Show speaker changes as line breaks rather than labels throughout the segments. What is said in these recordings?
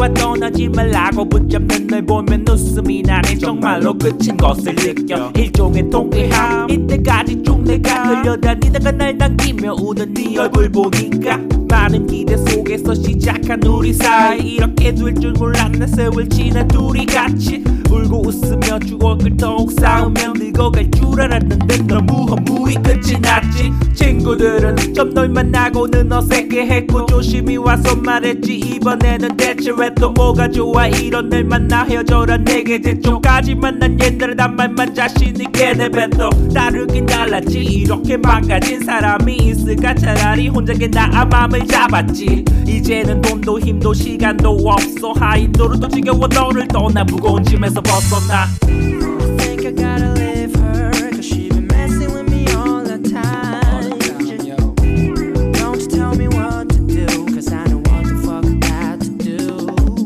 나와 떠나지 말라고 붙잡는 널 보면 웃음이 나네. 정말로 끝인 것을 느껴. 일종의 통쾌함. 이때까지 쭉 내가 끌려다니다가 날 당기며 우는 네 얼굴 보니까 많은 기대 속에서 시작한 우리 사이 이렇게 될 줄 몰랐네. 세월 지나 둘이 같이 울고 웃으며 추억을 더욱 쌓으며 늙어갈 줄 알았는데 너무 허무히 끝이 났지. 친구들은 좀 널 만나고는 어색해했고 조심히 와서 말했지 이번에는 대체 왜 또 뭐가 좋아 이런 날 만나 헤어져라 내게 대충까지만 난 옛날에 단 말만 자신있게 내뱉어. 다르긴 달랐지 이렇게 망가진 사람이 있을까. 차라리 혼자게 나아 맘을 잡았지. 이제는 돈도 힘도 시간도 없어. 하인도로 또 지겨워 너를 떠나 무거운 짐에서 벗어나.
I think I gotta leave her cause she been messing with me all the time. Don't you tell me what to do cause I know what the fuck I got to do.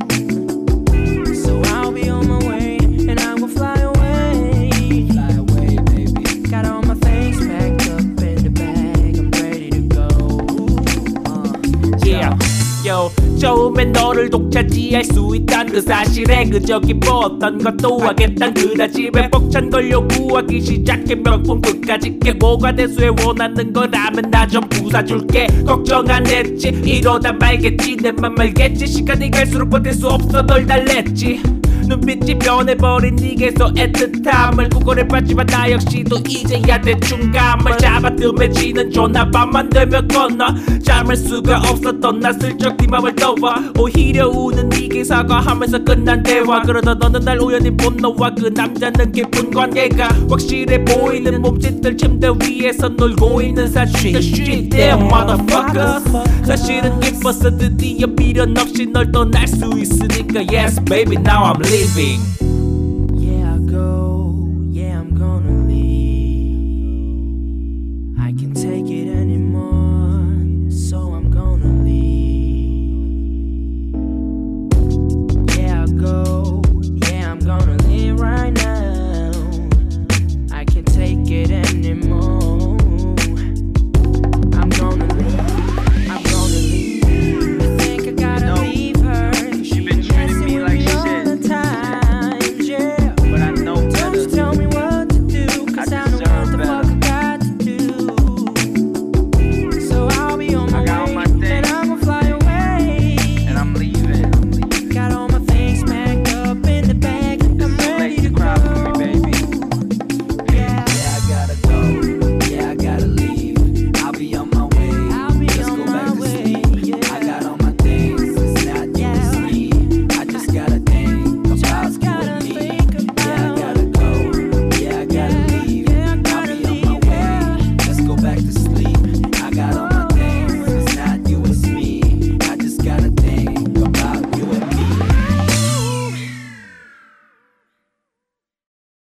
So I'll be on my way and I will fly away. Fly away baby. Got all my things packed up in the bag. I'm ready to go.
Yeah. Yo. 처음엔 너를 독차지할 수 있단 그 사실에 그저 기뻤던 것도 하겠단 그다짐에 벅찬 걸 요구하기 시작해. 명품 끝까지 깨고가 대수에 원하는 거라면 나 좀 부사줄게. 걱정 안 했지 이러다 말겠지 내 맘 알겠지. 시간이 갈수록 버틸 수 없어 널 달랬지. 눈빛이 변해버린 네게서 애틋함을 구걸에 빠지만 나 역시도 이제야 대충 감을 잡아 뜸해지는 전화밤만 되면 건너 잠을 수가 없었던 나 슬쩍 네 맘을 떠와. 오히려 우는 네게 사과하면서 끝난 대화. 그러다 너는 날 우연히 본 너와 그 남자는 깊은 관계가 확실해 보이는 몸짓들 침대 위에서 놀고 있는 사실. The street damn motherfuckers. 사실은 기뻤어 드디어 미련 없이 널 떠날 수 있으니까. Yes baby now I'm leaving.